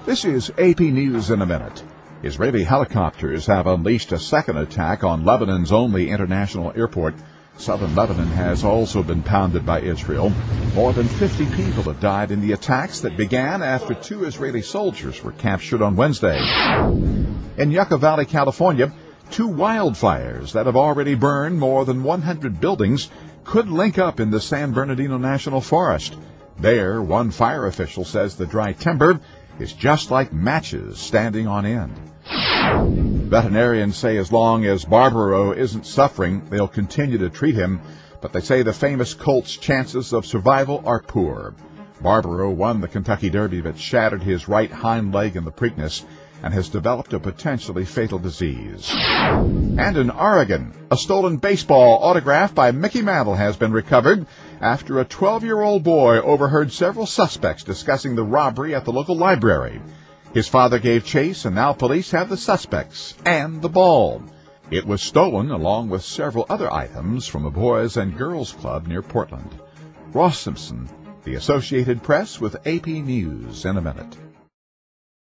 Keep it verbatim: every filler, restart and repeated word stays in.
This is A P News in a Minute. Israeli helicopters have unleashed a second attack on Lebanon's only international airport. Southern Lebanon has also been pounded by Israel. More than fifty people have died in the attacks that began after two Israeli soldiers were captured on Wednesday. In Yucca Valley, California, two wildfires that have already burned more than one hundred buildings could link up in the San Bernardino National Forest. There, one fire official says the dry timber is just like matches standing on end. Veterinarians say as long as Barbaro isn't suffering, they'll continue to treat him, but they say the famous colt's chances of survival are poor. Barbaro won the Kentucky Derby but shattered his right hind leg in the Preakness and has developed a potentially fatal disease. And in Oregon, a stolen baseball autograph by Mickey Mantle has been recovered after a twelve-year-old boy overheard several suspects discussing the robbery at the local library. His father gave chase, and now police have the suspects and the ball. It was stolen along with several other items from a Boys and Girls Club near Portland. Ross Simpson, The Associated Press, with A P News in a Minute.